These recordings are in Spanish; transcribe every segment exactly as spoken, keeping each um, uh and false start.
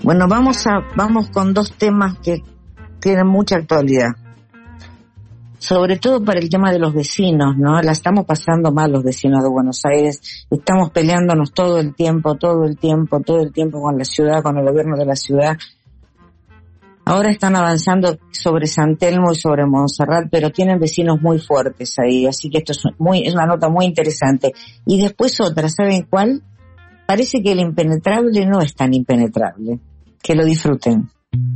Bueno, vamos a vamos con dos temas que tienen mucha actualidad. Sobre todo para el tema de los vecinos, ¿no? La estamos pasando mal los vecinos de Buenos Aires. Estamos peleándonos todo el tiempo, todo el tiempo, todo el tiempo con la ciudad, con el gobierno de la ciudad. Ahora están avanzando sobre San Telmo y sobre Montserrat, pero tienen vecinos muy fuertes ahí, así que esto es muy es una nota muy interesante. Y después otra, ¿saben cuál? Parece que el impenetrable no es tan impenetrable. Que lo disfruten.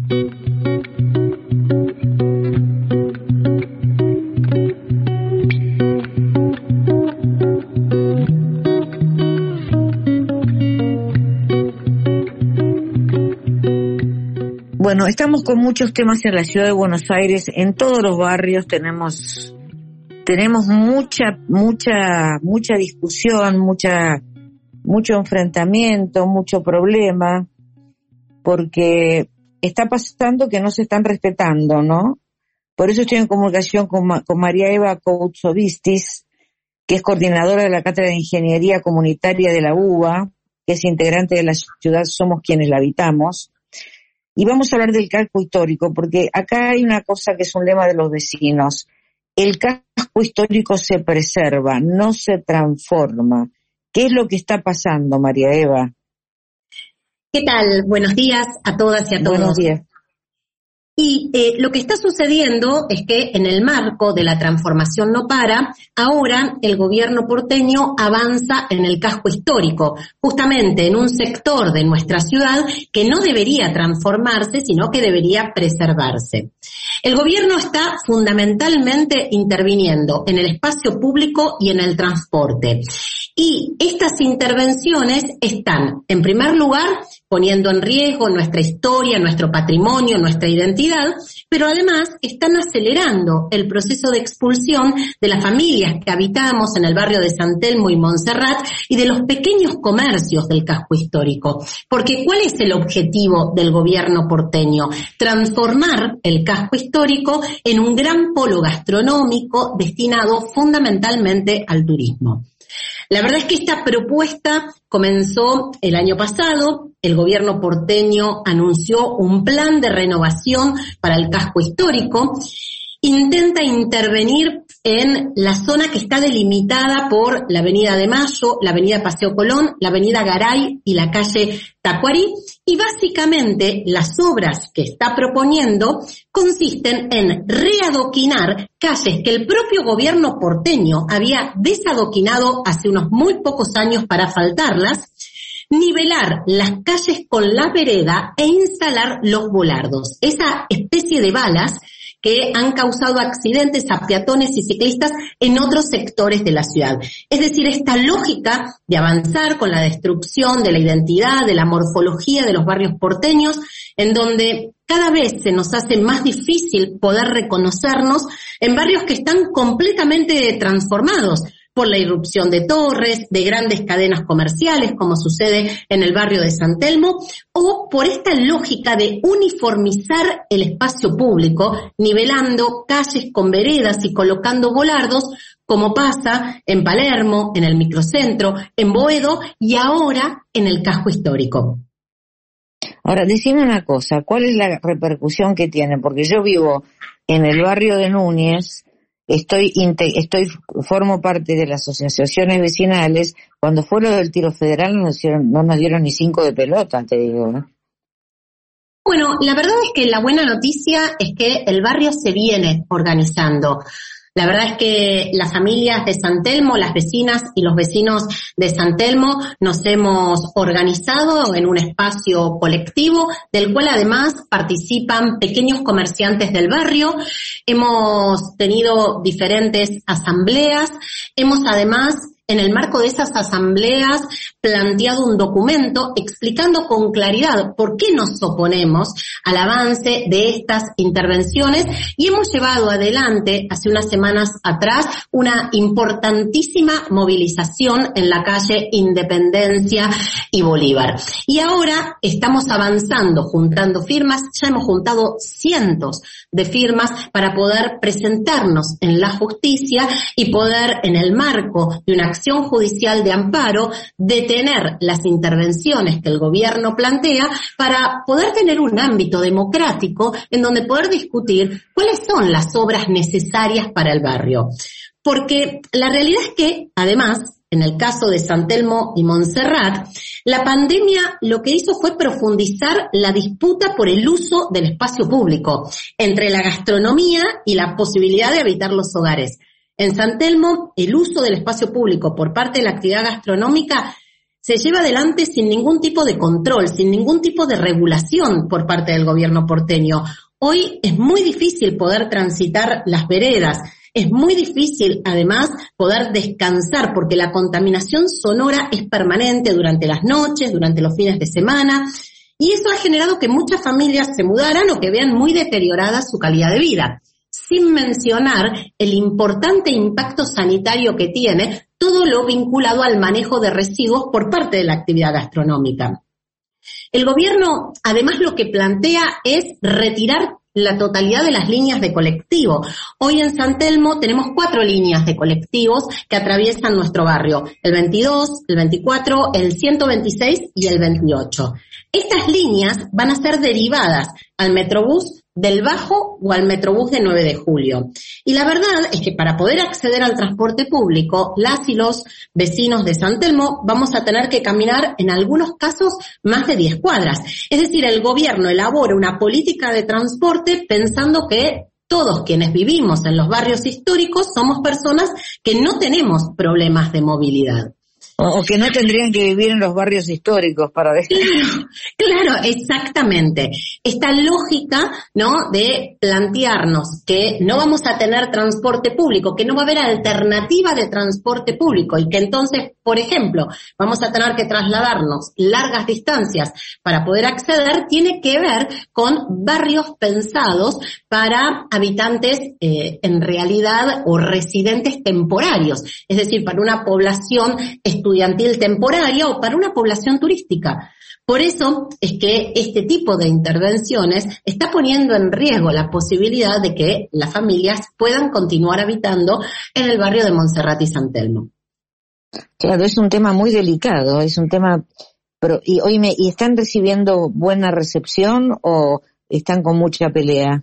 Bueno, estamos con muchos temas en la ciudad de Buenos Aires, en todos los barrios tenemos tenemos mucha mucha mucha discusión, mucha mucho enfrentamiento, mucho problema, porque está pasando que no se están respetando, ¿no? Por eso estoy en comunicación con, con María Eva Koutsovistis, que es coordinadora de la Cátedra de Ingeniería Comunitaria de la U B A, que es integrante de la ciudad Somos Quienes la Habitamos. Y vamos a hablar del casco histórico, porque acá hay una cosa que es un lema de los vecinos. El casco histórico se preserva, no se transforma. ¿Qué es lo que está pasando, María Eva? ¿Qué tal? Buenos días a todas y a todos. Buenos días. Y eh, lo que está sucediendo es que en el marco de la transformación no para, ahora el gobierno porteño avanza en el casco histórico, justamente en un sector de nuestra ciudad que no debería transformarse, sino que debería preservarse. El gobierno está fundamentalmente interviniendo en el espacio público y en el transporte. Y estas intervenciones están, en primer lugar, poniendo en riesgo nuestra historia, nuestro patrimonio, nuestra identidad, pero además están acelerando el proceso de expulsión de las familias que habitamos en el barrio de San Telmo y Montserrat y de los pequeños comercios del casco histórico. Porque ¿cuál es el objetivo del gobierno porteño? Transformar el casco histórico en un gran polo gastronómico destinado fundamentalmente al turismo. La verdad es que esta propuesta comenzó el año pasado. El gobierno porteño anunció un plan de renovación para el casco histórico. Intenta intervenir en la zona que está delimitada por la Avenida de Mayo, la Avenida Paseo Colón, la Avenida Garay y la calle Tacuarí. Y básicamente las obras que está proponiendo consisten en readoquinar calles que el propio gobierno porteño había desadoquinado hace unos muy pocos años para asfaltarlas, nivelar las calles con la vereda e instalar los volardos, esa especie de balas que han causado accidentes a peatones y ciclistas en otros sectores de la ciudad. Es decir, esta lógica de avanzar con la destrucción de la identidad, de la morfología de los barrios porteños, en donde cada vez se nos hace más difícil poder reconocernos en barrios que están completamente transformados por la irrupción de torres, de grandes cadenas comerciales, como sucede en el barrio de San Telmo, o por esta lógica de uniformizar el espacio público, nivelando calles con veredas y colocando volardos, como pasa en Palermo, en el microcentro, en Boedo y ahora en el casco histórico. Ahora, decime una cosa, ¿cuál es la repercusión que tiene? Porque yo vivo en el barrio de Núñez. Estoy, estoy, formo parte de las asociaciones vecinales. Cuando fue lo del tiro federal no nos dieron, no nos dieron ni cinco de pelota, te digo, ¿no? Bueno, la verdad es que la buena noticia es que el barrio se viene organizando. La verdad es que las familias de San Telmo, las vecinas y los vecinos de San Telmo nos hemos organizado en un espacio colectivo del cual además participan pequeños comerciantes del barrio. Hemos tenido diferentes asambleas. Hemos además, en el marco de esas asambleas, planteado un documento explicando con claridad por qué nos oponemos al avance de estas intervenciones y hemos llevado adelante, hace unas semanas atrás, una importantísima movilización en la calle Independencia y Bolívar. Y ahora estamos avanzando, juntando firmas, ya hemos juntado cientos de firmas para poder presentarnos en la justicia y poder, en el marco de una acción acción judicial de amparo, detener las intervenciones que el gobierno plantea para poder tener un ámbito democrático en donde poder discutir cuáles son las obras necesarias para el barrio. Porque la realidad es que, además, en el caso de San Telmo y Montserrat, la pandemia lo que hizo fue profundizar la disputa por el uso del espacio público, entre la gastronomía y la posibilidad de habitar los hogares. En San Telmo, el uso del espacio público por parte de la actividad gastronómica se lleva adelante sin ningún tipo de control, sin ningún tipo de regulación por parte del gobierno porteño. Hoy es muy difícil poder transitar las veredas. Es muy difícil, además, poder descansar porque la contaminación sonora es permanente durante las noches, durante los fines de semana, y eso ha generado que muchas familias se mudaran o que vean muy deteriorada su calidad de vida, sin mencionar el importante impacto sanitario que tiene todo lo vinculado al manejo de residuos por parte de la actividad gastronómica. El gobierno, además, lo que plantea es retirar la totalidad de las líneas de colectivo. Hoy en San Telmo tenemos cuatro líneas de colectivos que atraviesan nuestro barrio, el veintidós, el veinticuatro, el ciento veintiséis y el veintiocho. Estas líneas van a ser derivadas al Metrobús del Bajo o al Metrobús de nueve de julio. Y la verdad es que para poder acceder al transporte público, las y los vecinos de San Telmo vamos a tener que caminar en algunos casos más de diez cuadras. Es decir, el gobierno elabora una política de transporte pensando que todos quienes vivimos en los barrios históricos somos personas que no tenemos problemas de movilidad. O, o que no tendrían que vivir en los barrios históricos para dejar. Claro, claro, exactamente. Esta lógica, ¿no?, de plantearnos que no vamos a tener transporte público, que no va a haber alternativa de transporte público y que entonces, por ejemplo, vamos a tener que trasladarnos largas distancias para poder acceder, tiene que ver con barrios pensados para habitantes eh, en realidad o residentes temporarios, es decir, para una población estudiantil temporaria o para una población turística. Por eso es que este tipo de intervenciones está poniendo en riesgo la posibilidad de que las familias puedan continuar habitando en el barrio de Montserrat y San Telmo. Claro, es un tema muy delicado, es un tema, pero y oíme, ¿y están recibiendo buena recepción o están con mucha pelea?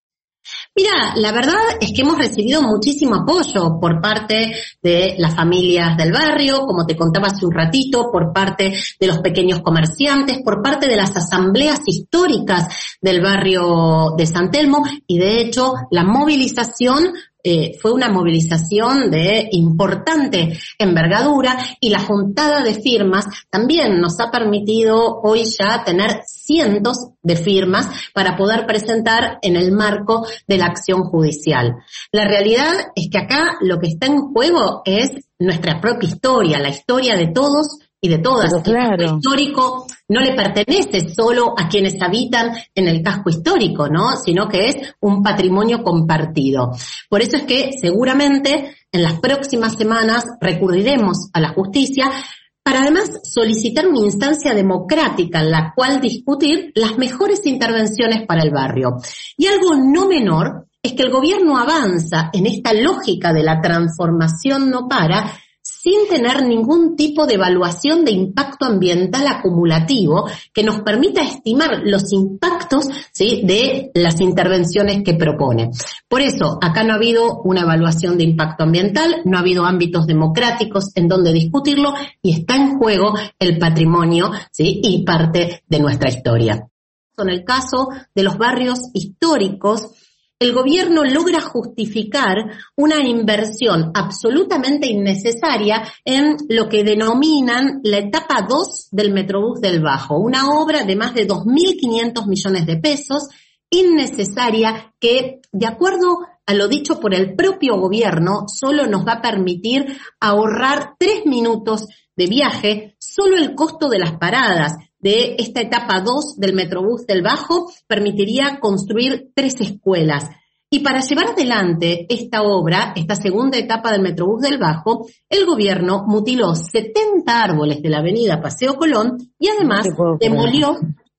Mira, la verdad es que hemos recibido muchísimo apoyo por parte de las familias del barrio, como te contaba hace un ratito, por parte de los pequeños comerciantes, por parte de las asambleas históricas del barrio de San Telmo, y de hecho la movilización Eh, fue una movilización de importante envergadura y la juntada de firmas también nos ha permitido hoy ya tener cientos de firmas para poder presentar en el marco de la acción judicial. La realidad es que acá lo que está en juego es nuestra propia historia, la historia de todos y de todas. Pero claro. El casco histórico no le pertenece solo a quienes habitan en el casco histórico, ¿no?, sino que es un patrimonio compartido. Por eso es que seguramente en las próximas semanas recurriremos a la justicia para además solicitar una instancia democrática en la cual discutir las mejores intervenciones para el barrio. Y algo no menor es que el gobierno avanza en esta lógica de la transformación no para, sin tener ningún tipo de evaluación de impacto ambiental acumulativo que nos permita estimar los impactos, ¿sí?, de las intervenciones que propone. Por eso, acá no ha habido una evaluación de impacto ambiental, no ha habido ámbitos democráticos en donde discutirlo y está en juego el patrimonio, ¿sí?, y parte de nuestra historia. En el caso de los barrios históricos, el gobierno logra justificar una inversión absolutamente innecesaria en lo que denominan la etapa dos del Metrobús del Bajo, una obra de más de dos mil quinientos millones de pesos, innecesaria, que, de acuerdo a lo dicho por el propio gobierno, solo nos va a permitir ahorrar tres minutos de viaje. Solo el costo de las paradas de esta etapa dos del Metrobús del Bajo permitiría construir tres escuelas. Y para llevar adelante esta obra, esta segunda etapa del Metrobús del Bajo, el gobierno mutiló setenta árboles de la avenida Paseo Colón y además demolió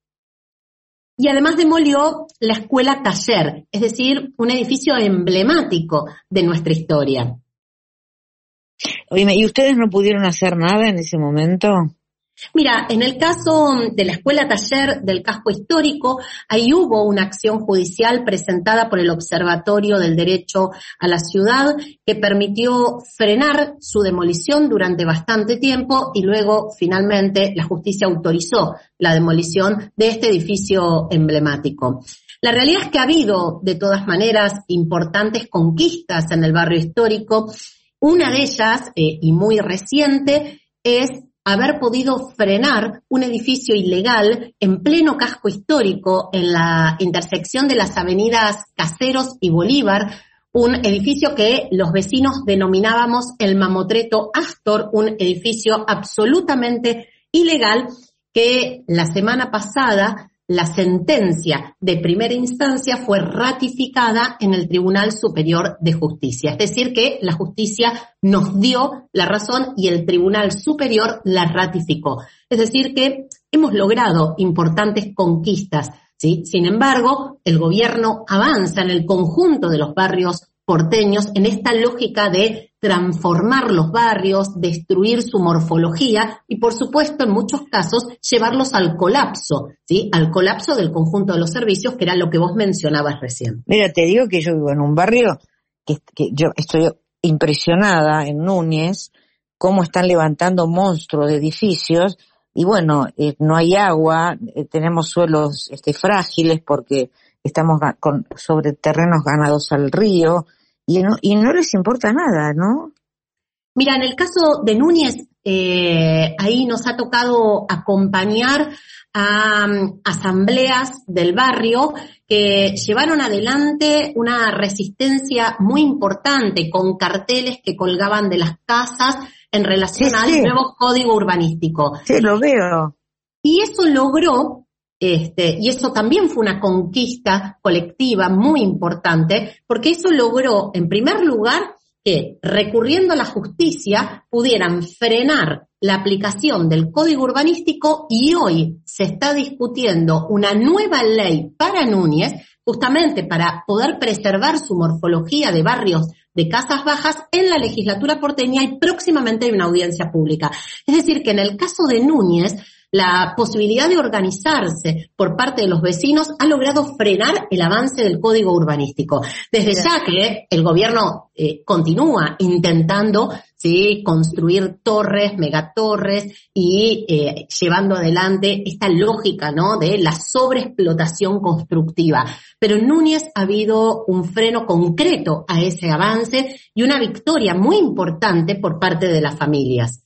y además demolió la escuela taller, es decir, un edificio emblemático de nuestra historia. Oye, ¿y ustedes no pudieron hacer nada en ese momento? Mira, en el caso de la Escuela Taller del Casco Histórico, ahí hubo una acción judicial presentada por el Observatorio del Derecho a la Ciudad que permitió frenar su demolición durante bastante tiempo y luego finalmente la justicia autorizó la demolición de este edificio emblemático. La realidad es que ha habido, de todas maneras, importantes conquistas en el barrio histórico. Una de ellas, eh, y muy reciente, es haber podido frenar un edificio ilegal en pleno casco histórico en la intersección de las avenidas Caseros y Bolívar, un edificio que los vecinos denominábamos el Mamotreto Astor, un edificio absolutamente ilegal que la semana pasada la sentencia de primera instancia fue ratificada en el Tribunal Superior de Justicia. Es decir, que la justicia nos dio la razón y el Tribunal Superior la ratificó. Es decir, que hemos logrado importantes conquistas, ¿sí? Sin embargo, el gobierno avanza en el conjunto de los barrios porteños en esta lógica de transformar los barrios, destruir su morfología y, por supuesto, en muchos casos, llevarlos al colapso, ¿sí? Al colapso del conjunto de los servicios, que era lo que vos mencionabas recién. Mira, te digo que yo vivo en un barrio que, que yo estoy impresionada en Núñez, cómo están levantando monstruos de edificios y, bueno, eh, no hay agua, eh, tenemos suelos este, frágiles porque estamos con, sobre terrenos ganados al río, y no, y no les importa nada, ¿no? Mira, en el caso de Núñez, eh, ahí nos ha tocado acompañar a um, asambleas del barrio que llevaron adelante una resistencia muy importante con carteles que colgaban de las casas en relación sí, al sí. nuevo código urbanístico. Sí, lo veo. Y eso logró Este, y eso también fue una conquista colectiva muy importante, porque eso logró, en primer lugar, que recurriendo a la justicia pudieran frenar la aplicación del código urbanístico y hoy se está discutiendo una nueva ley para Núñez, justamente para poder preservar su morfología de barrios de casas bajas en la legislatura porteña y próximamente hay una audiencia pública. Es decir, que en el caso de Núñez, la posibilidad de organizarse por parte de los vecinos ha logrado frenar el avance del código urbanístico. Desde ya que el gobierno eh, continúa intentando sí construir torres, megatorres y eh, llevando adelante esta lógica, ¿no?, de la sobreexplotación constructiva. Pero en Núñez ha habido un freno concreto a ese avance y una victoria muy importante por parte de las familias.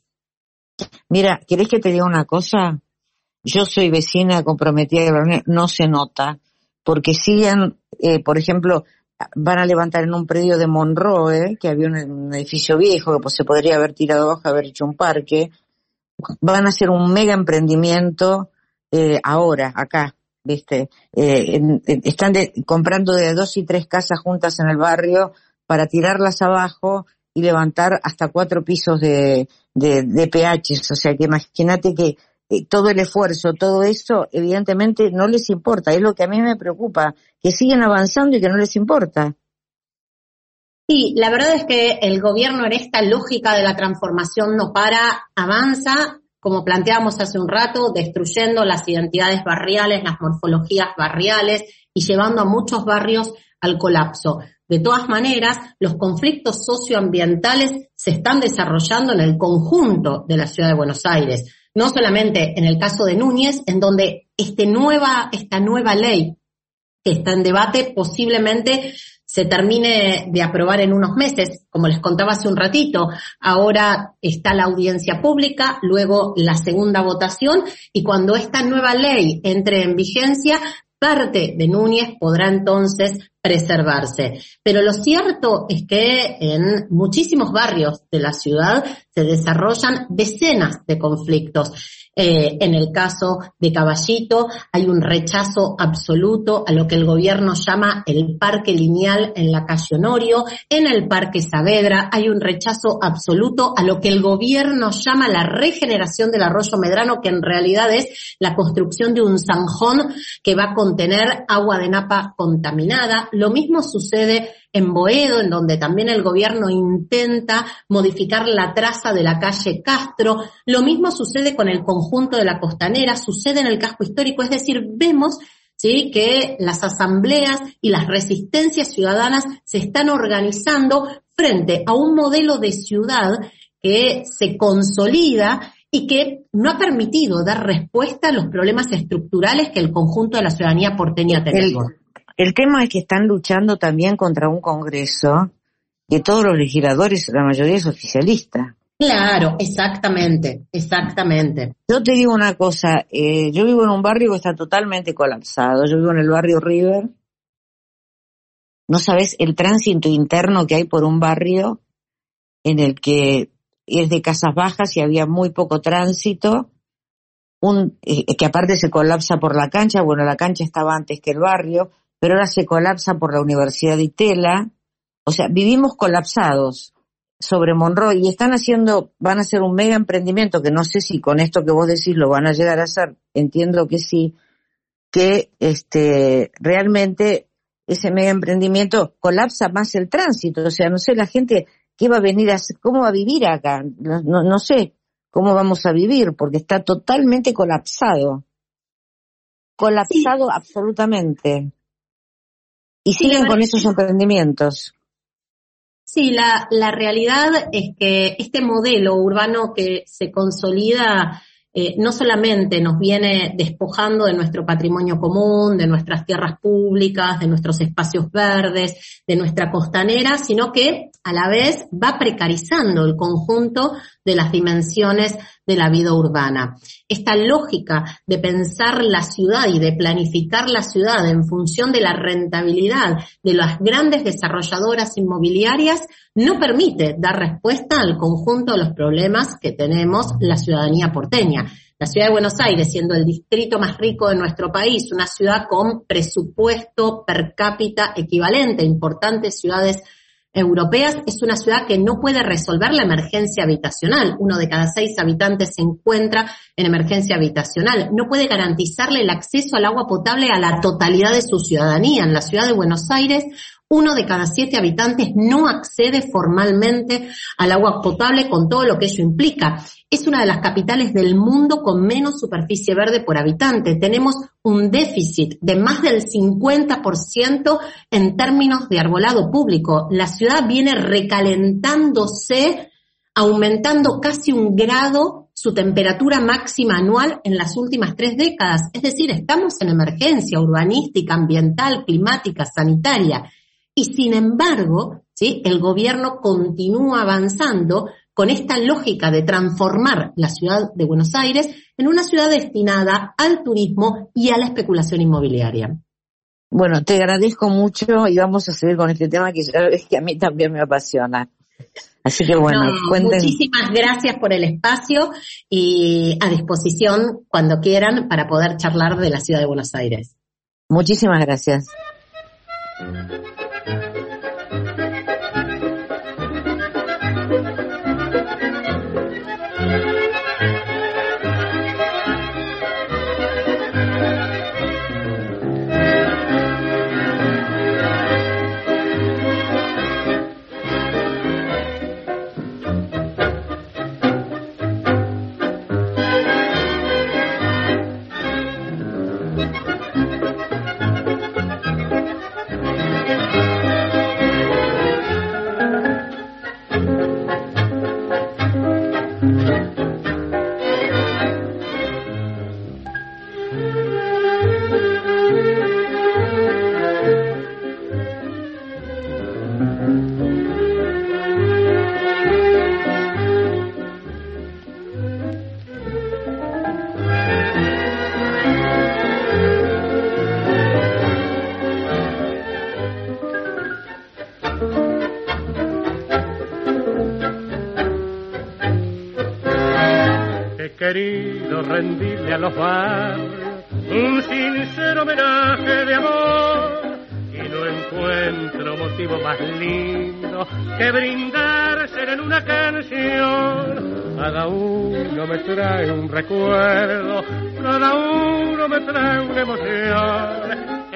Mira, ¿querés que te diga una cosa? Yo soy vecina comprometida de Bernal, no se nota, porque siguen, eh, por ejemplo, van a levantar en un predio de Monroe, que había un, un edificio viejo que pues, se podría haber tirado abajo, haber hecho un parque, van a hacer un mega emprendimiento eh, ahora, acá, ¿viste? Eh, en, en, están de, comprando de dos y tres casas juntas en el barrio para tirarlas abajo y levantar hasta cuatro pisos de, de, de P Hs, o sea que imagínate que eh, todo el esfuerzo, todo eso, evidentemente no les importa, es lo que a mí me preocupa, que siguen avanzando y que no les importa. Sí, la verdad es que el gobierno en esta lógica de la transformación no para, avanza, como planteábamos hace un rato, destruyendo las identidades barriales, las morfologías barriales y llevando a muchos barrios al colapso. De todas maneras, los conflictos socioambientales se están desarrollando en el conjunto de la ciudad de Buenos Aires, no solamente en el caso de Núñez, en donde este nueva, esta nueva ley que está en debate posiblemente se termine de aprobar en unos meses, como les contaba hace un ratito. Ahora está la audiencia pública, luego la segunda votación, y cuando esta nueva ley entre en vigencia, parte de Núñez podrá entonces preservarse. Pero lo cierto es que en muchísimos barrios de la ciudad se desarrollan decenas de conflictos. Eh, en el caso de Caballito hay un rechazo absoluto a lo que el gobierno llama el parque lineal en la calle Honorio. En el parque Saavedra hay un rechazo absoluto a lo que el gobierno llama la regeneración del arroyo Medrano, que en realidad es la construcción de un zanjón que va a contener agua de napa contaminada. Lo mismo sucede en Boedo, en donde también el gobierno intenta modificar la traza de la calle Castro. Lo mismo sucede con el conjunto de la Costanera, sucede en el casco histórico, es decir, vemos ¿sí? que las asambleas y las resistencias ciudadanas se están organizando frente a un modelo de ciudad que se consolida y que no ha permitido dar respuesta a los problemas estructurales que el conjunto de la ciudadanía porteña tiene. El, el tema es que están luchando también contra un Congreso que todos los legisladores, la mayoría es oficialista. Claro, exactamente, exactamente. Yo te digo una cosa, eh, yo vivo en un barrio que está totalmente colapsado, yo vivo en el barrio River. No sabes el tránsito interno que hay por un barrio en el que es de casas bajas y había muy poco tránsito, un eh, que aparte se colapsa por la cancha, bueno, la cancha estaba antes que el barrio, pero ahora se colapsa por la Universidad de Itela, o sea, vivimos colapsados sobre Monroy y están haciendo, van a hacer un mega emprendimiento que no sé si con esto que vos decís lo van a llegar a hacer, entiendo que sí, que este realmente ese mega emprendimiento colapsa más el tránsito, o sea, no sé, la gente, ¿qué va a venir a hacer? ¿Cómo va a vivir acá? No, no, no sé cómo vamos a vivir, porque está totalmente colapsado. Colapsado sí. Absolutamente. Y sí, siguen con esos emprendimientos. Sí, la, la realidad es que este modelo urbano que se consolida eh, no solamente nos viene despojando de nuestro patrimonio común, de nuestras tierras públicas, de nuestros espacios verdes, de nuestra costanera, sino que a la vez va precarizando el conjunto de las dimensiones de la vida urbana. Esta lógica de pensar la ciudad y de planificar la ciudad en función de la rentabilidad de las grandes desarrolladoras inmobiliarias no permite dar respuesta al conjunto de los problemas que tenemos la ciudadanía porteña. La ciudad de Buenos Aires, siendo el distrito más rico de nuestro país, una ciudad con presupuesto per cápita equivalente a importantes ciudades europeas, es una ciudad que no puede resolver la emergencia habitacional. Uno de cada seis habitantes se encuentra en emergencia habitacional. No puede garantizarle el acceso al agua potable a la totalidad de su ciudadanía. En la ciudad de Buenos Aires, uno de cada siete habitantes no accede formalmente al agua potable con todo lo que ello implica. Es una de las capitales del mundo con menos superficie verde por habitante. Tenemos un déficit de más del cincuenta por ciento en términos de arbolado público. La ciudad viene recalentándose, aumentando casi un grado su temperatura máxima anual en las últimas tres décadas. Es decir, estamos en emergencia urbanística, ambiental, climática, sanitaria. Y sin embargo, ¿sí? el gobierno continúa avanzando con esta lógica de transformar la ciudad de Buenos Aires en una ciudad destinada al turismo y a la especulación inmobiliaria. Bueno, te agradezco mucho y vamos a seguir con este tema que ya ves que a mí también me apasiona. Así que bueno, no, cuenten. Muchísimas gracias por el espacio y a disposición cuando quieran para poder charlar de la ciudad de Buenos Aires. Muchísimas gracias. Querido rendirle a los barrios un sincero homenaje de amor y no encuentro motivo más lindo que brindarse en una canción. Cada uno me trae un recuerdo, cada uno me trae una emoción.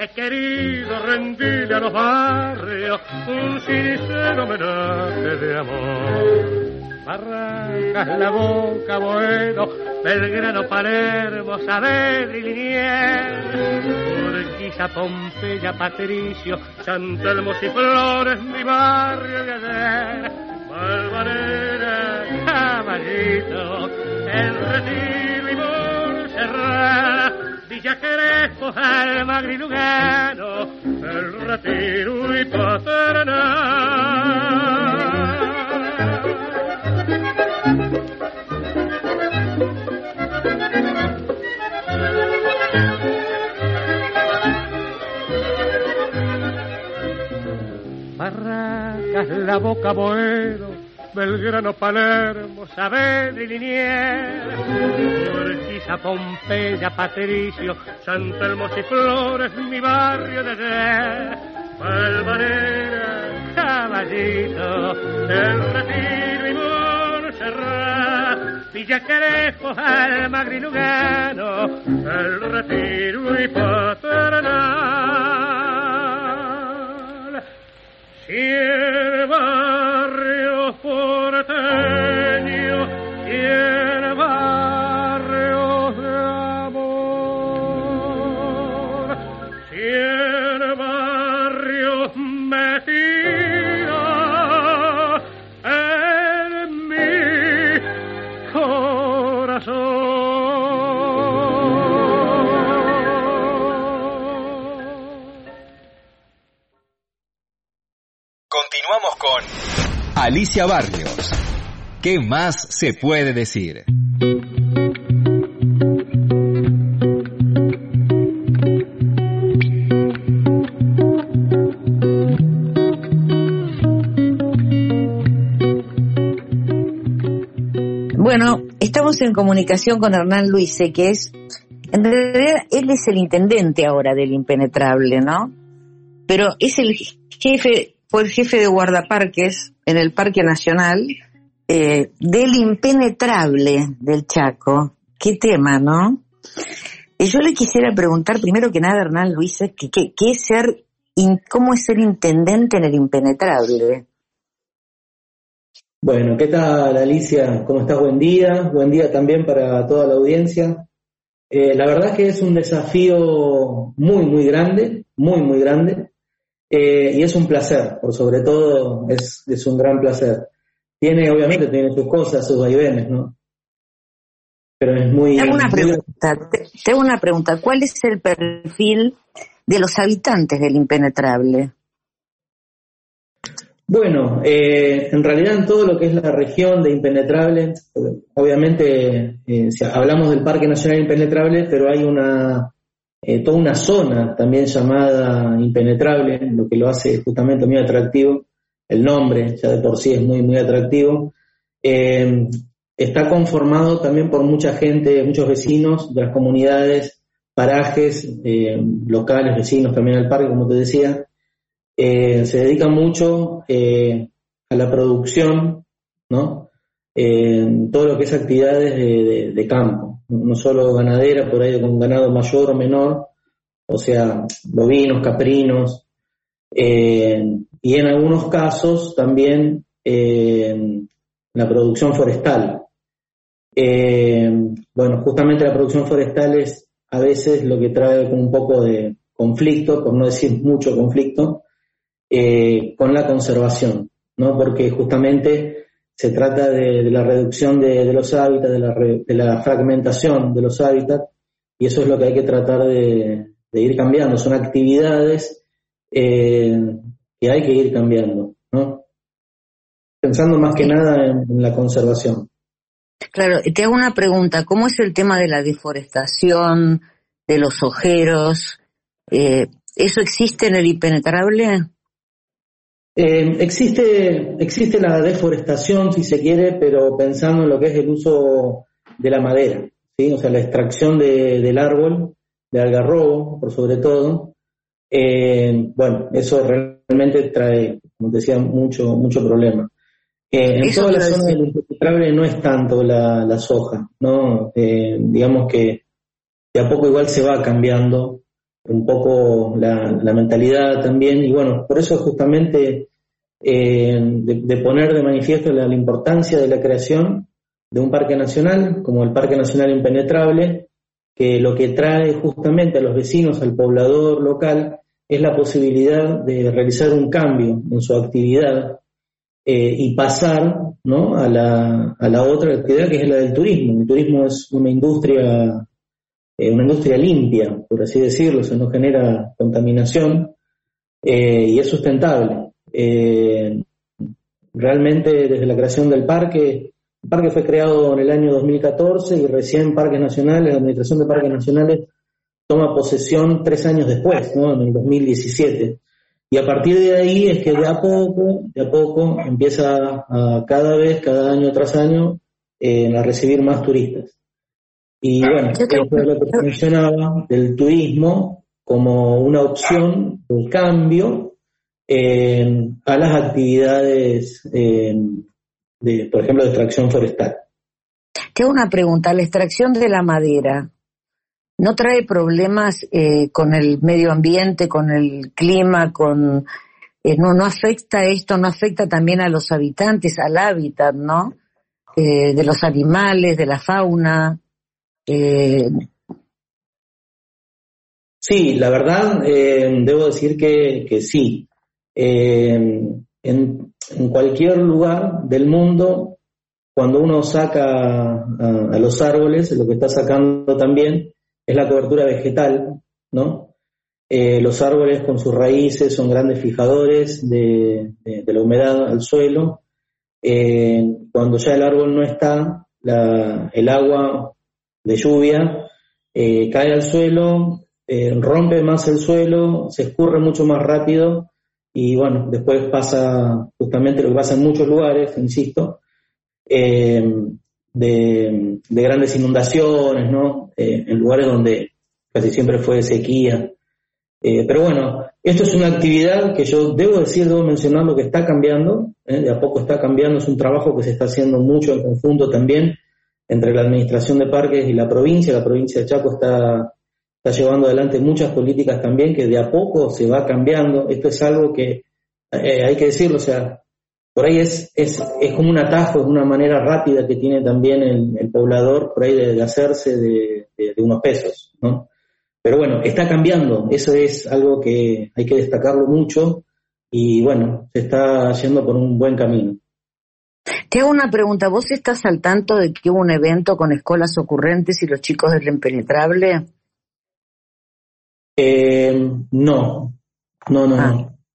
he querido rendirle a los barrios un sincero homenaje de amor. Barracas, La Boca, Boedo, Belgrano, Palermo, Saavedra y Liniers, Urquiza, Pompeya, Patricio, San Telmo y Flores, mi barrio de ayer, Valvanera, Caballito, El Retiro y Montserrat, Villa Crespo, Almagro y Lugano, El Retiro y Paternal. Barracas, La Boca, Boedo, Belgrano, Palermo, Saavedra y Liniers, Urquiza, Pompeya, Patricio, San Telmo y Flores, mi barrio de ayer, Valvanera, Caballito, El Retiro y Montserrat, Villa Crespo, Almagro y Lugano, El Retiro y Paternal. Si el barrio porteño tiene barrios de amor, si el barrio metido en mi corazón. Continuamos con Alicia Barrios. ¿Qué más se puede decir? Bueno, estamos en comunicación con Hernán Luise, que es, en realidad, él es el intendente ahora del Impenetrable, ¿no? Pero es el jefe, fue el jefe de guardaparques en el Parque Nacional eh, del Impenetrable del Chaco. Qué tema, ¿no? Y yo le quisiera preguntar, primero que nada, Hernán Luise, ¿qué, qué, qué es ser, in, cómo es ser intendente en el Impenetrable? Bueno, ¿qué tal, Alicia? ¿Cómo estás? Buen día. Buen día también para toda la audiencia. Eh, la verdad que es un desafío muy, muy grande, muy, muy grande. Eh, y es un placer, por sobre todo es, es un gran placer. Tiene, obviamente, tiene sus cosas, sus vaivenes, ¿no? Pero es muy... Te hago una muy... pregunta, te, te hago una pregunta. ¿Cuál es el perfil de los habitantes del Impenetrable? Bueno, eh, en realidad en todo lo que es la región de Impenetrable, obviamente eh, si hablamos del Parque Nacional Impenetrable, pero hay una eh, toda una zona también llamada Impenetrable, lo que lo hace justamente muy atractivo. El nombre ya de por sí es muy muy atractivo. Eh, está conformado también por mucha gente, muchos vecinos de las comunidades, parajes eh, locales, vecinos también al parque, como te decía. Eh, se dedica mucho eh, a la producción, ¿no? Eh, todo lo que es actividades de, de, de campo, no solo ganadera, por ahí con ganado mayor o menor, o sea, bovinos, caprinos, eh, y en algunos casos también eh, la producción forestal. Eh, bueno, justamente la producción forestal es a veces lo que trae un poco de conflicto, por no decir mucho conflicto, Eh, con la conservación, ¿no? Porque justamente se trata de, de la reducción de, de los hábitats, de la, re, de la fragmentación de los hábitats, y eso es lo que hay que tratar de, de ir cambiando. Son actividades eh, que hay que ir cambiando, ¿no? Pensando más que nada en, en la conservación. Claro, te hago una pregunta. ¿Cómo es el tema de la deforestación, de los ojeros? Eh, ¿Eso existe en el Impenetrable? Eh, existe, existe la deforestación, si se quiere, pero pensando en lo que es el uso de la madera, ¿sí? O sea, la extracción de, del árbol, de algarrobo, por sobre todo. Eh, bueno, eso realmente trae, como te decía, mucho, mucho problema. Eh, en toda la zona del Impenetrable no es tanto la, la soja, ¿no? Eh, digamos que de a poco igual se va cambiando un poco la, la mentalidad también, y bueno, por eso justamente eh, de, de poner de manifiesto la, la importancia de la creación de un parque nacional, como el Parque Nacional Impenetrable, que lo que trae justamente a los vecinos, al poblador local, es la posibilidad de realizar un cambio en su actividad eh, y pasar, ¿no?, a la, a la otra actividad, que es la del turismo. El turismo es una industria eh, una industria limpia, por así decirlo, o sea, no genera contaminación eh, y es sustentable. Eh, realmente desde la creación del parque, el parque fue creado en el año dos mil catorce y recién Parques Nacionales, la Administración de Parques Nacionales toma posesión tres años después, ¿no?, en el dos mil diecisiete. Y a partir de ahí es que de a poco, de a poco empieza a cada vez, cada año tras año, eh, a recibir más turistas. Y bueno, esto es lo que te mencionaba del turismo como una opción de cambio eh, a las actividades, eh, de, por ejemplo, de extracción forestal. Te hago una pregunta, la extracción de la madera, ¿no trae problemas eh, con el medio ambiente, con el clima, con eh, no no afecta esto, no afecta también a los habitantes, al hábitat, ¿no? Eh, de los animales, de la fauna. Eh... Sí, la verdad, eh, debo decir que, que sí. Eh, en, en cualquier lugar del mundo, cuando uno saca a, a los árboles, lo que está sacando también es la cobertura vegetal, ¿no? Eh, los árboles con sus raíces son grandes fijadores de, de, de la humedad al suelo. Eh, cuando ya el árbol no está, la, el agua de lluvia eh, cae al suelo, eh, rompe más el suelo, se escurre mucho más rápido y bueno, después pasa justamente lo que pasa en muchos lugares, insisto, eh, de, de grandes inundaciones, ¿no? Eh, en lugares donde casi siempre fue sequía. Eh, pero bueno, esto es una actividad que yo debo decir, debo mencionar lo que está cambiando, ¿eh? De a poco está cambiando, es un trabajo que se está haciendo mucho en conjunto también entre la Administración de Parques y la provincia. La provincia de Chaco está, está llevando adelante muchas políticas también que de a poco se va cambiando. Esto es algo que eh, hay que decirlo, o sea, por ahí es, es, es como un atajo, es una manera rápida que tiene también el, el poblador por ahí de, de hacerse de, de, de unos pesos, ¿no? Pero bueno, está cambiando, eso es algo que hay que destacarlo mucho y bueno, se está yendo por un buen camino. Te hago una pregunta, ¿vos estás al tanto de que hubo un evento con escuelas ocurrentes y los chicos del Impenetrable? Eh, no, no, no, ah. no.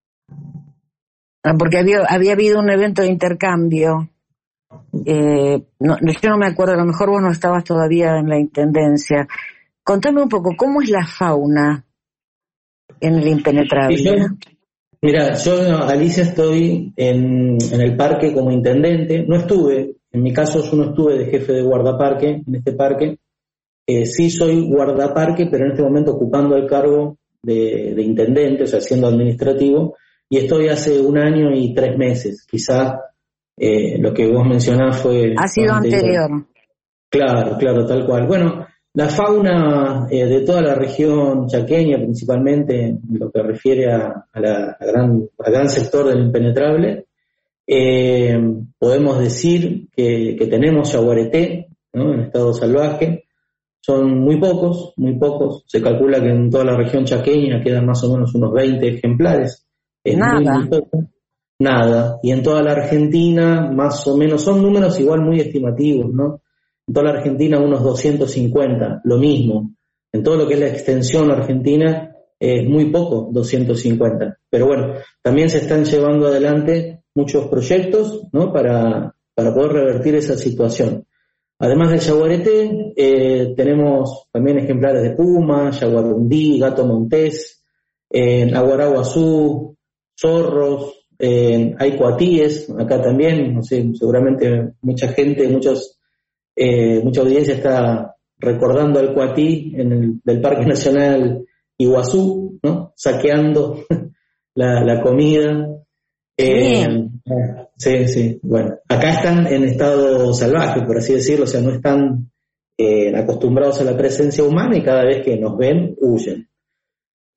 Ah, porque había, había habido un evento de intercambio, eh, no, yo no me acuerdo, a lo mejor vos no estabas todavía en la intendencia. Contame un poco, ¿cómo es la fauna en el Impenetrable? Yo, mira, yo, Alicia, estoy en, en el parque como intendente. No estuve, en mi caso yo no estuve de jefe de guardaparque en este parque. Eh, sí soy guardaparque, pero en este momento ocupando el cargo de, de intendente, o sea, siendo administrativo, y estoy hace un año y tres meses. Quizá eh, lo que vos mencionás fue... Ha sido anterior. anterior. Claro, claro, tal cual. Bueno, la fauna eh, de toda la región chaqueña, principalmente en lo que refiere a, a la, a gran, al gran sector del Impenetrable, eh, podemos decir que, que tenemos yaguareté, ¿no?, en estado salvaje. Son muy pocos, muy pocos. Se calcula que en toda la región chaqueña quedan más o menos unos veinte ejemplares. Es Nada. Muy, muy poco. Nada. Y en toda la Argentina, más o menos, son números igual muy estimativos, ¿no? En toda la Argentina unos doscientos cincuenta, lo mismo. En todo lo que es la extensión argentina es muy poco, doscientos cincuenta. Pero bueno, también se están llevando adelante muchos proyectos, ¿no?, para, para poder revertir esa situación. Además del yaguareté, eh, tenemos también ejemplares de puma, yaguarundí, gato montés, eh, aguaraguazú, zorros, eh, hay coatíes, acá también, no sé, seguramente mucha gente, muchos, eh, mucha audiencia está recordando al coatí en el, del Parque Nacional Iguazú, ¿no?, saqueando la, la comida. Eh, sí, sí, bueno, acá están en estado salvaje, por así decirlo, o sea, no están eh, acostumbrados a la presencia humana y cada vez que nos ven, huyen.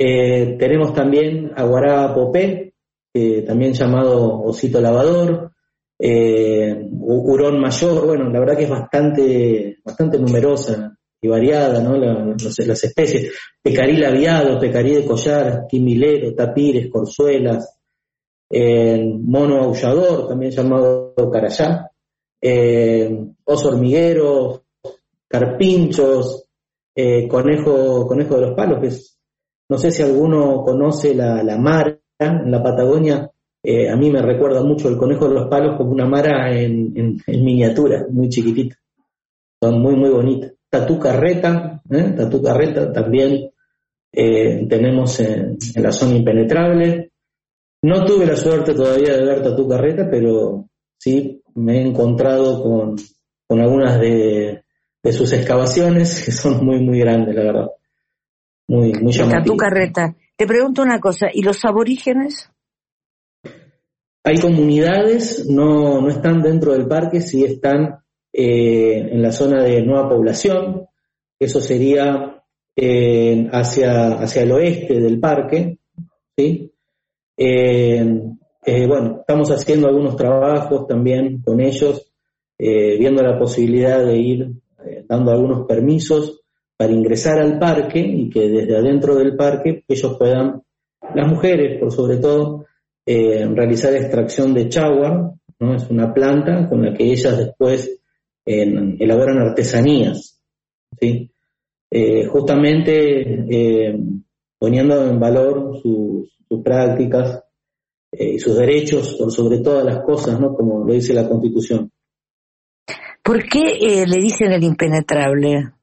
Eh, tenemos también Aguará Popé, eh, también llamado osito lavador, eh, hurón mayor. Bueno, la verdad que es bastante, bastante numerosa y variada, ¿no? La, las, las especies. Pecarí labiado, pecarí de collar, quimilero, tapires, corzuelas, eh, mono aullador, también llamado carayá, eh, oso hormiguero, carpinchos, eh, conejo, conejo de los palos, que es, no sé si alguno conoce la, la mara en la Patagonia. Eh, a mí me recuerda mucho el conejo de los palos como una mara en, en, en miniatura, muy chiquitita. Son muy, muy bonitas. Tatú carreta, ¿eh? Tatú carreta también eh, tenemos en, en la zona impenetrable. No tuve la suerte todavía de ver tatú carreta, pero sí me he encontrado con, con algunas de, de sus excavaciones, que son muy, muy grandes, la verdad. Muy, muy llamativas. Tatú carreta. Te pregunto una cosa, ¿y los aborígenes? Hay comunidades, no, no están dentro del parque, sí están eh, en la zona de nueva población. Eso sería eh, hacia, hacia el oeste del parque, ¿sí? Eh, eh, bueno, estamos haciendo algunos trabajos también con ellos, eh, viendo la posibilidad de ir eh, dando algunos permisos para ingresar al parque y que desde adentro del parque ellos puedan, las mujeres por sobre todo, eh, realizar extracción de cháguar, ¿no? Es una planta con la que ellas después eh, elaboran artesanías, ¿sí? Eh, justamente eh, poniendo en valor sus, sus prácticas eh, y sus derechos por sobre todas las cosas, ¿no? Como lo dice la Constitución. ¿Por qué eh, le dicen el impenetrable?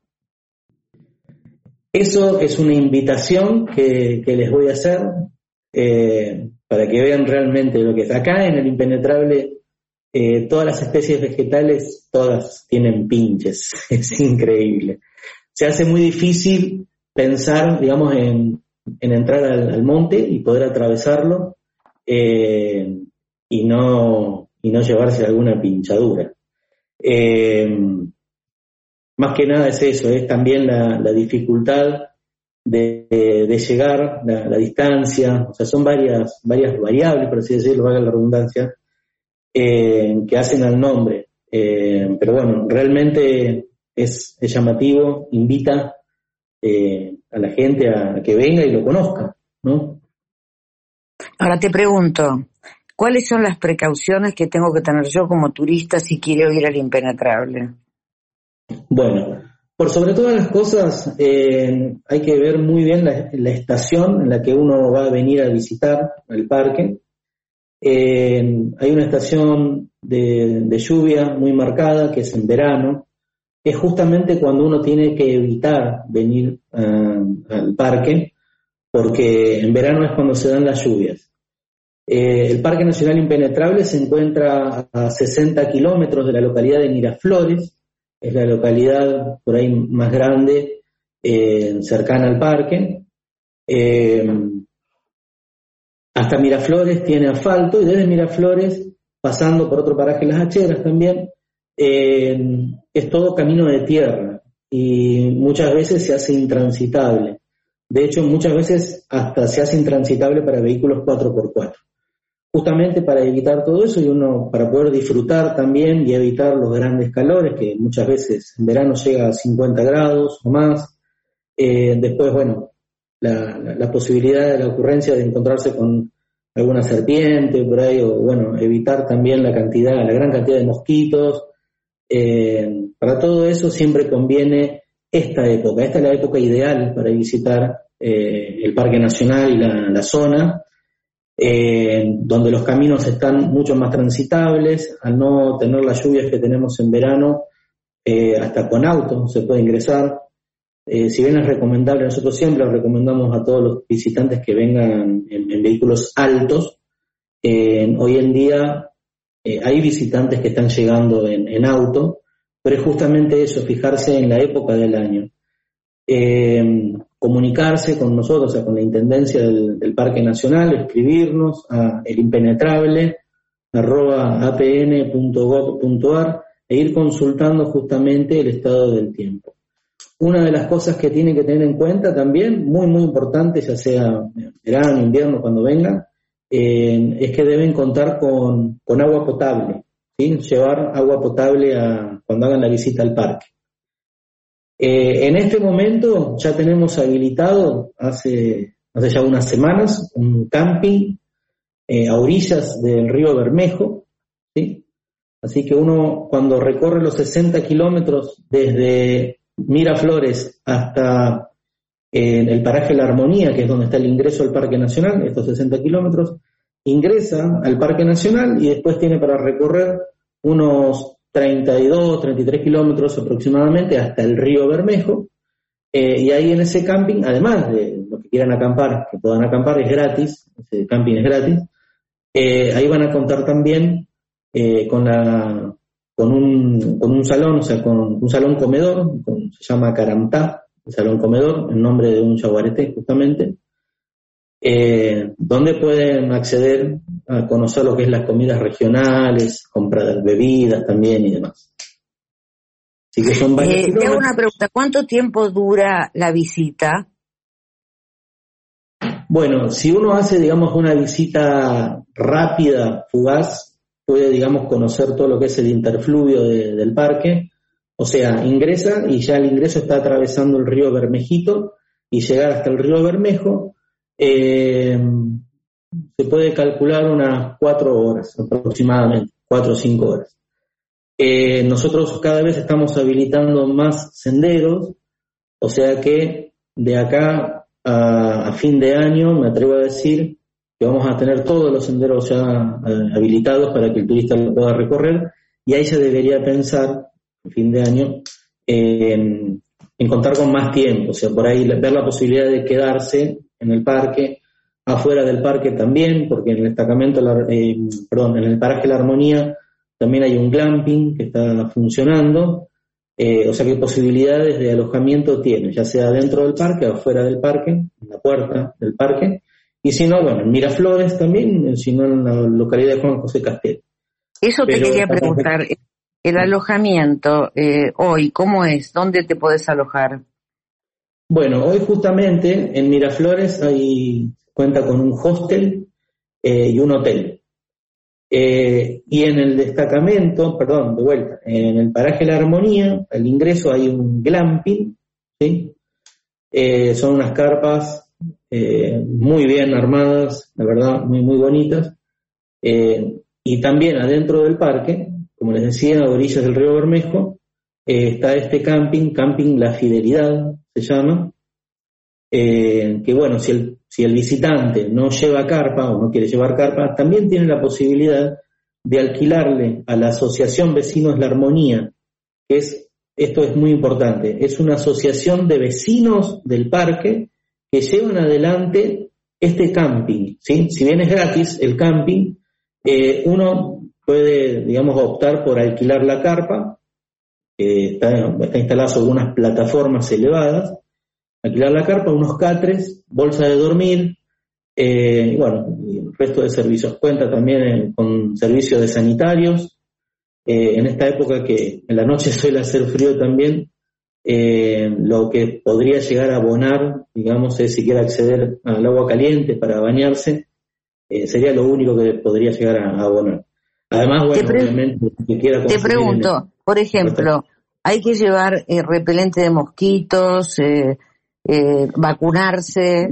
Eso es una invitación que, que les voy a hacer eh, para que vean realmente lo que es. Acá en el impenetrable, eh, todas las especies vegetales, todas tienen pinches. Es increíble. Se hace muy difícil pensar, digamos, en, en entrar al, al monte y poder atravesarlo eh, y no y no llevarse alguna pinchadura. Eh, más que nada es eso, es también la, la dificultad de, de, de llegar, la, la distancia, o sea, son varias, varias variables, por así decirlo, valga la redundancia, eh, que hacen al nombre. Eh, pero bueno, realmente es, es llamativo, invita eh, a la gente a que venga y lo conozca, ¿no? Ahora te pregunto, ¿cuáles son las precauciones que tengo que tener yo como turista si quiero ir al impenetrable? Bueno, por sobre todas las cosas, eh, hay que ver muy bien la, la estación en la que uno va a venir a visitar el parque. Eh, hay una estación de, de lluvia muy marcada, que es en verano. Es justamente cuando uno tiene que evitar venir uh, al parque, porque en verano es cuando se dan las lluvias. Eh, el Parque Nacional Impenetrable se encuentra a sesenta kilómetros de la localidad de Miraflores. Es la localidad por ahí más grande, eh, cercana al parque. Eh, hasta Miraflores tiene asfalto y desde Miraflores, pasando por otro paraje, Las Hacheras también, eh, es todo camino de tierra y muchas veces se hace intransitable. De hecho, muchas veces hasta se hace intransitable para vehículos cuatro por cuatro. Justamente para evitar todo eso y uno para poder disfrutar también y evitar los grandes calores, que muchas veces en verano llega a cincuenta grados o más. Eh, después, bueno, la, la, la posibilidad de la ocurrencia de encontrarse con alguna serpiente por ahí, o bueno, evitar también la cantidad, la gran cantidad de mosquitos. Eh, para todo eso siempre conviene esta época. Esta es la época ideal para visitar eh, el Parque Nacional y la, la zona. Eh, donde los caminos están mucho más transitables, al no tener las lluvias que tenemos en verano, eh, hasta con auto se puede ingresar. Eh, si bien es recomendable, nosotros siempre recomendamos a todos los visitantes que vengan en, en vehículos altos. Eh, hoy en día eh, hay visitantes que están llegando en, en auto, pero es justamente eso, fijarse en la época del año. Eh, comunicarse con nosotros, o sea, con la Intendencia del, del Parque Nacional, escribirnos a elimpenetrable arroba a p n punto gov punto a r e ir consultando justamente el estado del tiempo. una de las cosas que tienen que tener en cuenta también, muy muy importante, ya sea verano, invierno, cuando vengan, eh, es que deben contar con, con agua potable, ¿sí? Llevar agua potable a, cuando hagan la visita al parque. Eh, en este momento ya tenemos habilitado, hace, hace ya unas semanas, un camping eh, a orillas del río Bermejo, ¿sí? Así que uno cuando recorre los sesenta kilómetros desde Miraflores hasta eh, el paraje La Armonía, que es donde está el ingreso al Parque Nacional, estos sesenta kilómetros, ingresa al Parque Nacional y después tiene para recorrer unos treinta y dos, treinta y tres kilómetros aproximadamente hasta el río Bermejo, eh, y ahí en ese camping, además de los que quieran acampar, que puedan acampar, es gratis, ese camping es gratis, eh, ahí van a contar también eh, con la con un, con un salón, o sea, con un salón comedor, con, se llama Caramtá, el salón comedor, en nombre de un yaguareté justamente, eh, donde pueden acceder a conocer lo que es las comidas regionales, comprar bebidas también y demás. Así que son varios eh, te hago una pregunta, ¿cuánto tiempo dura la visita? Bueno, si uno hace, digamos, una visita rápida, fugaz, puede, digamos, conocer todo lo que es el interfluvio de, del parque, o sea, ingresa y ya el ingreso está atravesando el río Bermejito y llegar hasta el río Bermejo, eh, se puede calcular unas cuatro horas aproximadamente, cuatro o cinco horas. Eh, nosotros cada vez estamos habilitando más senderos, o sea que de acá a, a fin de año me atrevo a decir que vamos a tener todos los senderos ya eh, habilitados para que el turista lo pueda recorrer, y ahí se debería pensar, a fin de año, eh, en, en contar con más tiempo, o sea, por ahí ver la posibilidad de quedarse en el parque, afuera del parque también, porque en el destacamento, eh, perdón, en el paraje La Armonía también hay un glamping que está funcionando, eh, o sea que posibilidades de alojamiento tiene, ya sea dentro del parque o afuera del parque, en la puerta del parque, y si no, bueno, en Miraflores también, si no en la localidad de Juan José Castel. Eso te Pero, quería preguntar, el alojamiento eh, hoy, ¿cómo es? ¿Dónde te podés alojar? Bueno, hoy justamente en Miraflores hay, cuenta con un hostel eh, y un hotel. Eh, y en el destacamento, perdón, de vuelta, en el paraje La Armonía, al ingreso hay un glamping, ¿sí? Eh, son unas carpas eh, muy bien armadas, la verdad, muy, muy bonitas. Eh, y también adentro del parque, como les decía, a orillas del río Bermejo, eh, está este camping, Camping La Fidelidad se llama, eh, que bueno, si el, si el visitante no lleva carpa o no quiere llevar carpa, también tiene la posibilidad de alquilarle a la Asociación Vecinos La Armonía, que es, esto es muy importante, es una asociación de vecinos del parque que llevan adelante este camping, ¿sí? Si bien es gratis el camping, eh, uno puede, digamos, optar por alquilar la carpa, eh, está, está instalada sobre unas plataformas elevadas, alquilar la carpa, unos catres, bolsa de dormir, eh, y bueno, y el resto de servicios. Cuenta también en, con servicios de sanitarios, eh, en esta época que en la noche suele hacer frío también, eh, lo que podría llegar a abonar, digamos, es si quiere acceder al agua caliente para bañarse, eh, sería lo único que podría llegar a, a abonar. Además, bueno, te pre- obviamente, que quiera te pregunto, el... por ejemplo, ¿hay que llevar eh, repelente de mosquitos, eh, eh, vacunarse?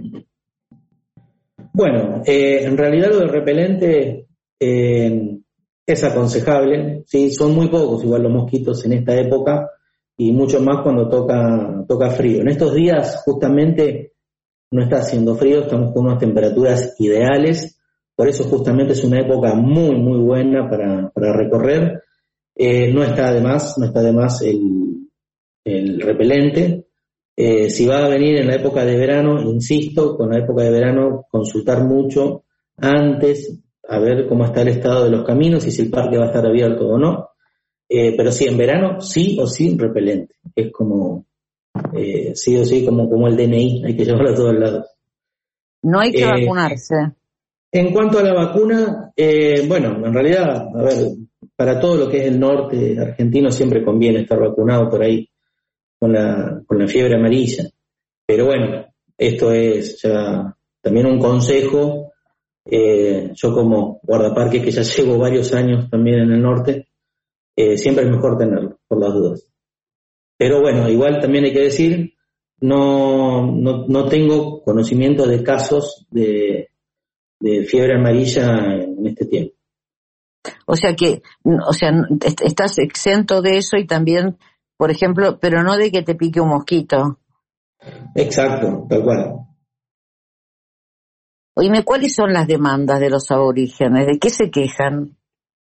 Bueno, eh, en realidad lo de repelente eh, es aconsejable, sí, son muy pocos igual los mosquitos en esta época y mucho más cuando toca, toca frío. En estos días justamente no está haciendo frío, estamos con unas temperaturas ideales, por eso justamente es una época muy muy buena para, para recorrer. Eh, no está de más, no está de más el, el repelente. Eh, si va a venir en la época de verano, insisto, con la época de verano consultar mucho antes, a ver cómo está el estado de los caminos y si el parque va a estar abierto o no. Eh, pero sí, en verano sí o sí repelente. Es como, eh, sí o sí, como, como el D N I, hay que llevarlo a todos lados. No hay que eh, vacunarse. En cuanto a la vacuna, eh, bueno, en realidad, a ver, para todo lo que es el norte argentino siempre conviene estar vacunado por ahí. con la, con la fiebre amarilla. Pero bueno, esto es ya también un consejo. Eh, yo como guardaparque, que ya llevo varios años también en el norte, eh, siempre es mejor tenerlo, por las dudas. Pero bueno, igual también hay que decir, no, no, no tengo conocimiento de casos de, de fiebre amarilla en este tiempo. O sea que, o sea, estás exento de eso y también, por ejemplo, pero no de que te pique un mosquito. Exacto, tal cual. Oíme, ¿cuáles son las demandas de los aborígenes? ¿De qué se quejan?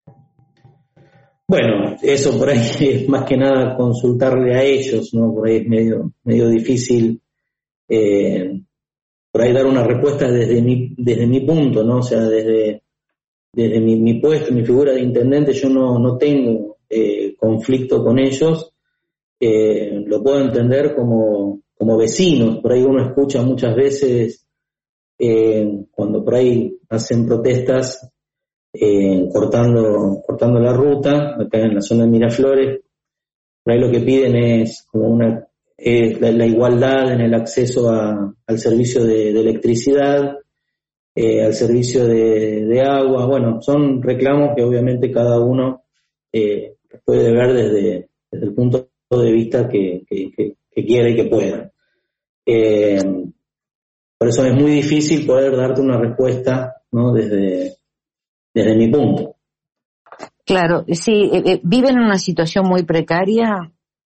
Bueno, eso por ahí es más que nada consultarle a ellos, ¿no? Por ahí es medio, medio difícil eh, por ahí dar una respuesta desde mi, desde mi punto, ¿no? O sea, desde, desde mi, mi puesto, mi figura de intendente, yo no, no tengo eh, conflicto con ellos, eh, lo puedo entender como, como vecinos. Por ahí uno escucha muchas veces Eh, cuando por ahí hacen protestas eh, cortando cortando la ruta acá en la zona de Miraflores, por ahí lo que piden es como una eh, la, la igualdad en el acceso a, al servicio de, de electricidad, eh, al servicio de, de agua. Bueno, son reclamos que obviamente cada uno eh, puede ver desde, desde el punto de vista que, que, que, que quiera y que pueda. Eh, Por eso es muy difícil poder darte una respuesta, ¿no? Desde, desde mi punto. Claro, sí, eh, ¿viven en una situación muy precaria?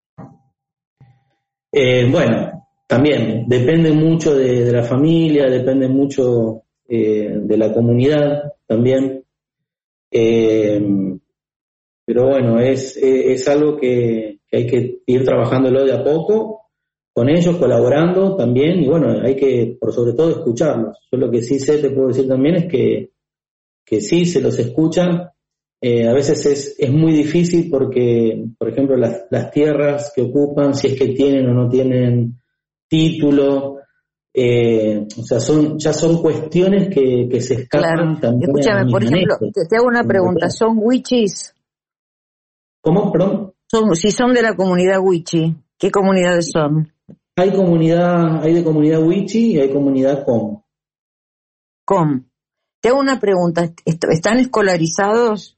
Eh, bueno, también depende mucho de, de la familia, depende mucho eh, de la comunidad también. Eh, pero bueno, es, es algo que, que hay que ir trabajándolo de a poco, con ellos, colaborando también, y bueno, hay que, por sobre todo, escucharlos. Yo lo que sí sé, te puedo decir también, es que, que sí se los escucha. Eh, a veces es, es muy difícil porque, por ejemplo, las, las tierras que ocupan, si es que tienen o no tienen título, eh, o sea, son ya son cuestiones que, que se escapan claro. También. Escúchame, por ejemplo, te, te hago una pregunta, ¿son wichis? ¿Cómo? Perdón. Son, si son de la comunidad wichi, ¿qué comunidades son? Hay comunidad, hay de comunidad wichi y hay comunidad com. Com. Te hago una pregunta, ¿están escolarizados?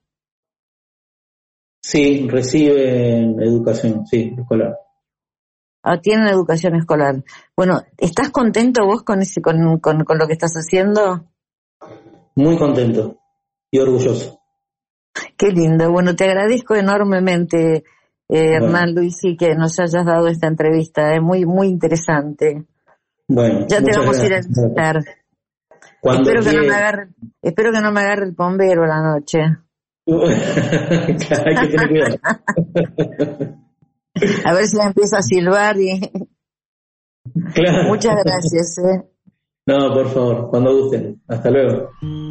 Sí, reciben educación, sí, escolar. Ah, tienen educación escolar. Bueno, ¿estás contento vos con ese, con, con, con lo que estás haciendo? Muy contento y orgulloso. Qué lindo. Bueno, te agradezco enormemente, eh, bueno. Hernán Luisi, que nos hayas dado esta entrevista. Es eh, muy, muy interesante. Bueno, ya te vamos a ir a visitar. Espero que, no me agarre, espero que no me agarre el bombero a la noche. Hay que tener cuidado. A ver si me empieza a silbar y... Claro. Muchas gracias. ¿eh? No, por favor, cuando gusten. Hasta luego.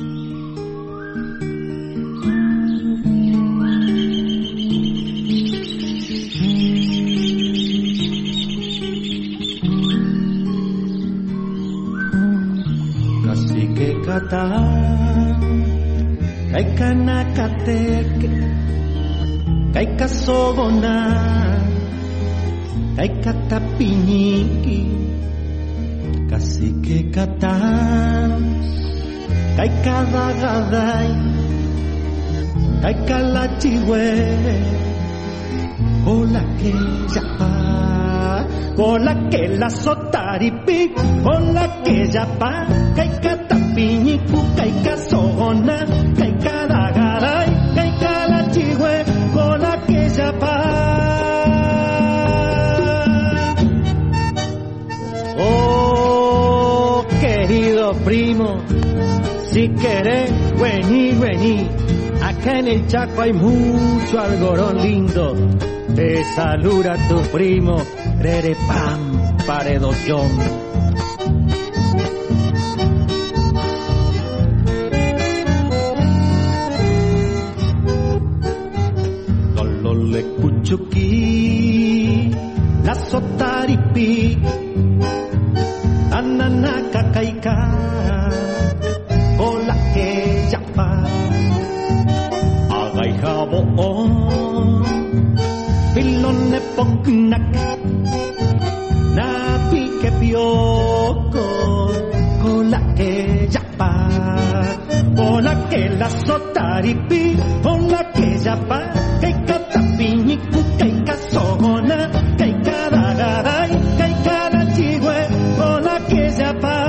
Cacique Catá, Caicanacateke, Caicasogona, Caicatapiñiqui, Cacique Catá, Caicadagaday, Caicalachihue, Cola que yapa, Cola que la sotaripi, Cola que yapa, Caicatapiñicu, Caicasogona, Caicadagaday, Caicalachihue, Cola que yapa. Oh, querido primo, si querés, vení, vení. Acá en el Chaco hay mucho algodón lindo. Te saluda tu primo, Rerepam Paredochón. Lolole Cuchuquí, la Sotaripi, Ananaca Caica, Cola que yapa, Agay Jabo, Pilone Pognac, Yoko, hola que yapa, hola que la sotaripi, hola que yapa, que catapiniku, que casogona, que kadagaray, que kadachigüe, hola que yapa.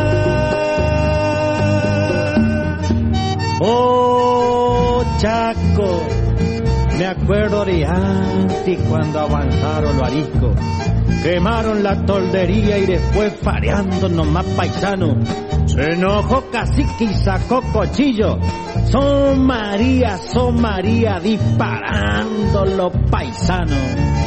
Oh, Chaco, me acuerdo de antes cuando avanzaron los ariscos. Quemaron la toldería y después fareando nomás paisano. Se enojó cacique y sacó cuchillo. Son María, son María, disparando los paisanos.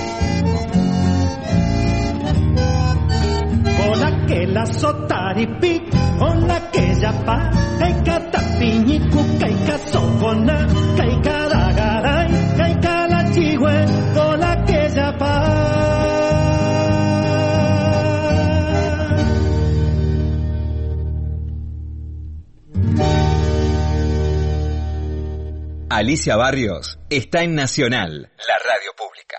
Con la que la sotaripi, con la que yapa, kaika tapiñiku, kaika socona, kaika dagaray, kaika la chihue, con la que yapa. Alicia Barrios está en Nacional, la radio pública.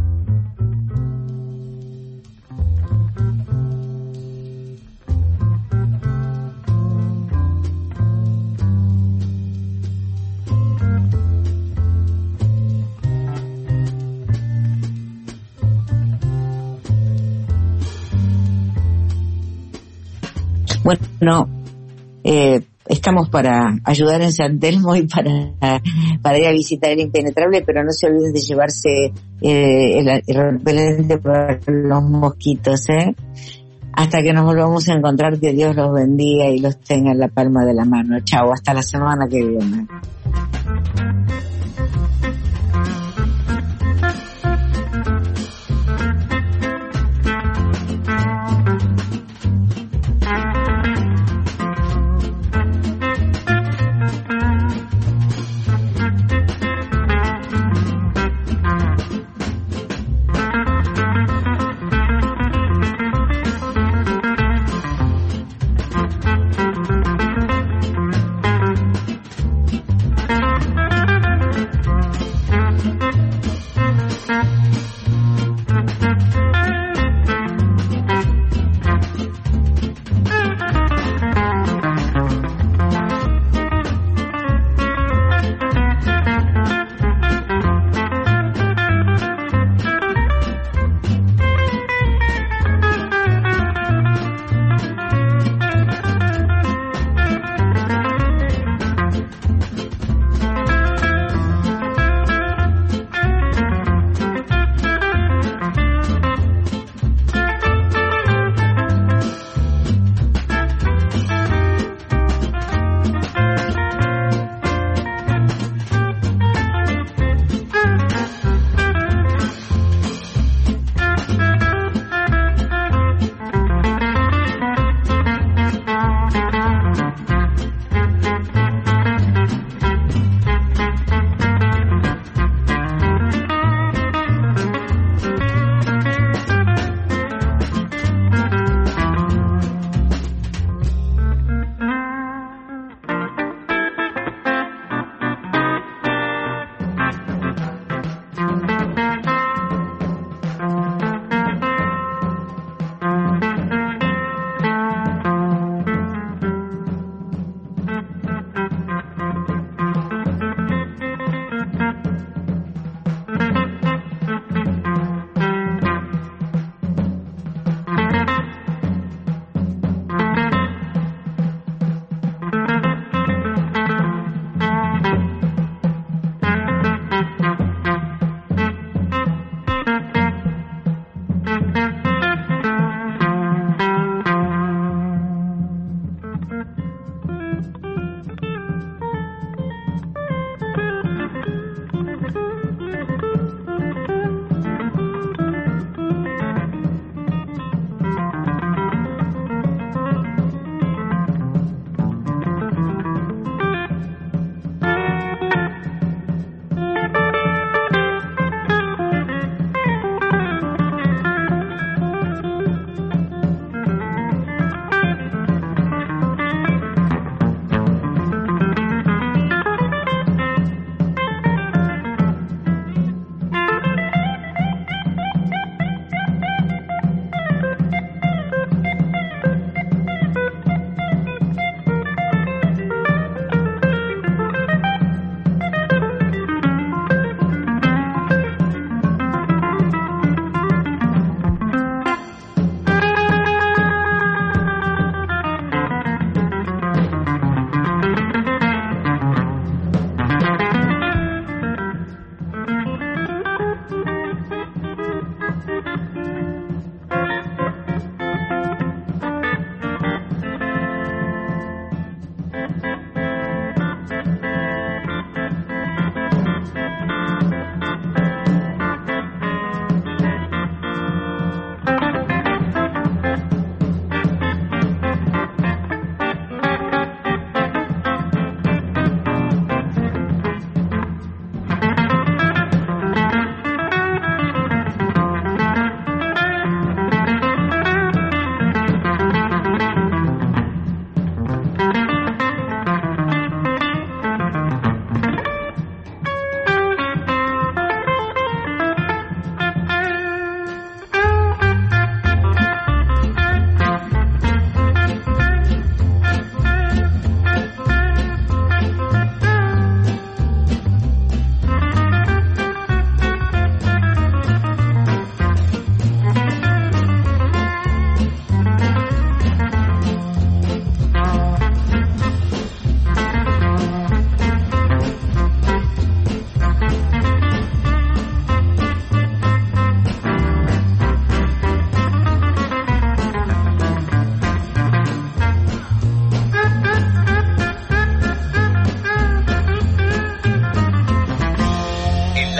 Bueno, eh, estamos para ayudar en San Telmo y para, para ir a visitar el Impenetrable, pero no se olviden de llevarse eh, el, el repelente para los mosquitos, ¿eh? Hasta que nos volvamos a encontrar, que Dios los bendiga y los tenga en la palma de la mano. Chao, hasta la semana que viene.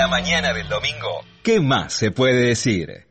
la mañana del domingo, ¿qué más se puede decir?